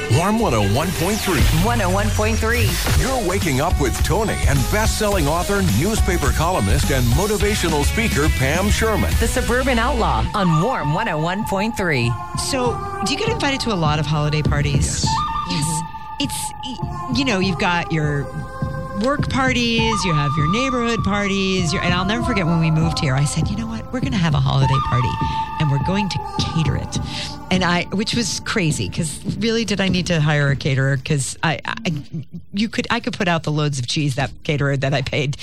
Warm 101.3. 101.3. You're waking up with Tony and best-selling author, newspaper columnist, and motivational speaker Pam Sherman. The Suburban Outlaw on Warm 101.3. So, do you get invited to a lot of holiday parties? Yes. It's, you've got your work parties, you have your neighborhood parties, and I'll never forget when we moved here, I said, you know what, we're going to have a holiday party, and we're going to cater it. Which was crazy, because really, did I need to hire a caterer? Because I could put out the loads of cheese that caterer that I paid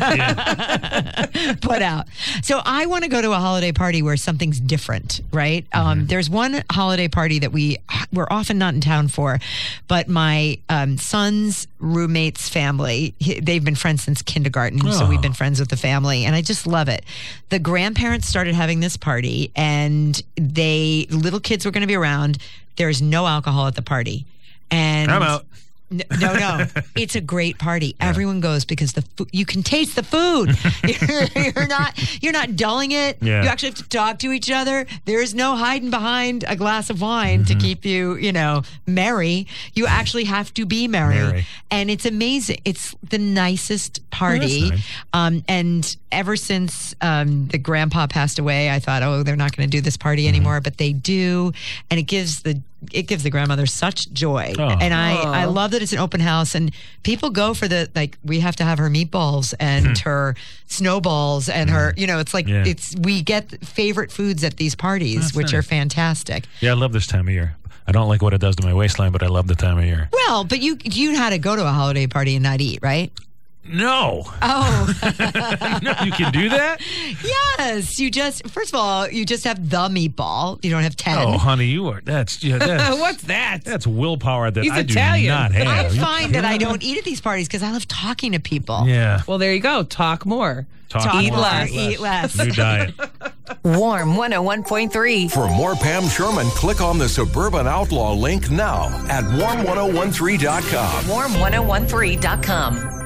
put out. So I want to go to a holiday party where something's different, right? There's one holiday party that we're often not in town for, but my son's roommate's family, they've been friends since kindergarten, so we've been friends with the family, and I just love it. The grandparents started having this party, and little kids were going to be around. There's no alcohol at the party. And I'm out. No. It's a great party. Yeah. Everyone goes because you can taste the food. You're not dulling it. Yeah. You actually have to talk to each other. There is no hiding behind a glass of wine to keep you, merry. You actually have to be merry. And it's amazing. It's the nicest party. Nice. And ever since the grandpa passed away, I thought, they're not going to do this party anymore, but they do. And it gives the grandmother such joy. And I love that it's an open house, and people go for we have to have her meatballs and her snowballs and her, it's like, we get favorite foods at these parties, which are fantastic. Yeah, I love this time of year. I don't like what it does to my waistline, but I love the time of year. Well, but you had to go to a holiday party and not eat, right? No. Oh. No, you can do that? Yes. First of all, you just have the meatball. You don't have 10. Oh, honey, that's what's that? That's willpower that I Italian. do not have. I find that I don't eat at these parties because I love talking to people. Yeah. Well, there you go. Talk more. Eat more. less. Eat less. New diet. Warm 101.3. For more Pam Sherman, click on the Suburban Outlaw link now at warm1013.com. Warm1013.com.